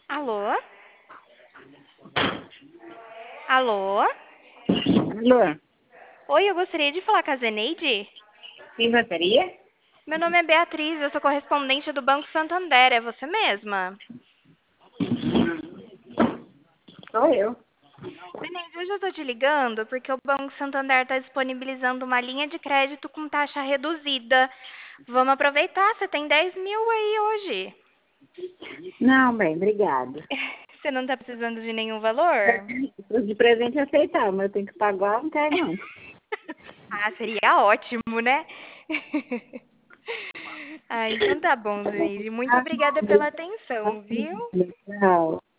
Alô? Alô? Alô, Oi, eu gostaria de falar com a Zeneide. sim, bateria? Meu nome é Beatriz, eu sou correspondente do Banco Santander. É você mesma? Sou eu. Zeneide, hoje eu estou te ligando porque o Banco Santander está disponibilizando uma linha de crédito com taxa reduzida. Vamos aproveitar, você tem 10 mil aí hoje. Não, bem, obrigada. Você não está precisando de nenhum valor? De presente aceitar, mas eu tenho que pagar, não quero não. Ah, seria ótimo, né? Ah, então tá bom, Zeneide. Muito obrigada pela atenção, viu? Tchau.